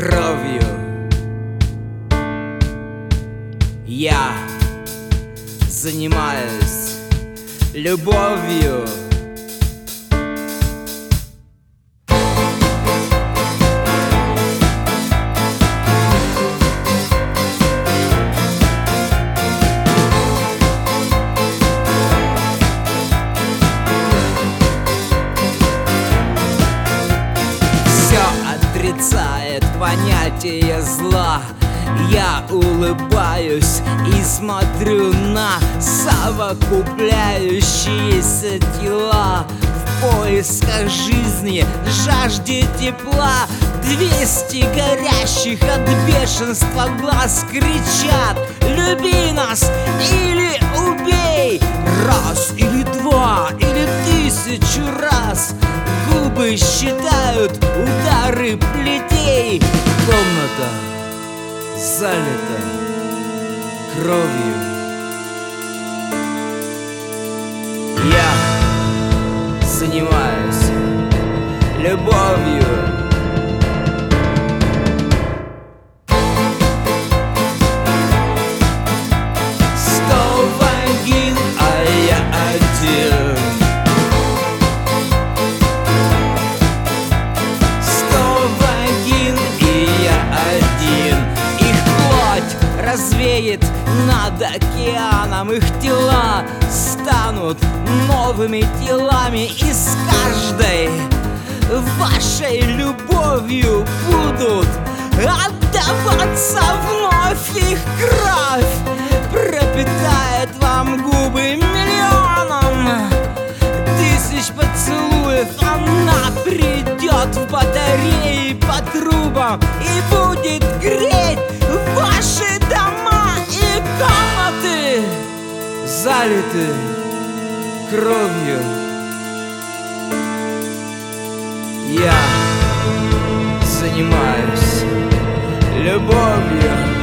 кровью. Я занимаюсь любовью. Отрицает понятие зла. Я улыбаюсь и смотрю на совокупляющиеся тела в поисках жизни, жажде тепла. 200 горящих от бешенства глаз кричат: люби нас или убей! Раз или два или 1000 раз губы считают удары плетей. Комната залита кровью. Я занимаюсь любовью. Развеет над океаном, их тела станут новыми телами, и с каждой вашей любовью будут отдаваться вновь. Их кровь пропитает вам губы миллионом 1000 поцелуев. Она придет в батареи по трубам и будет греть ваши дома и комнаты, залиты кровью. Я занимаюсь любовью.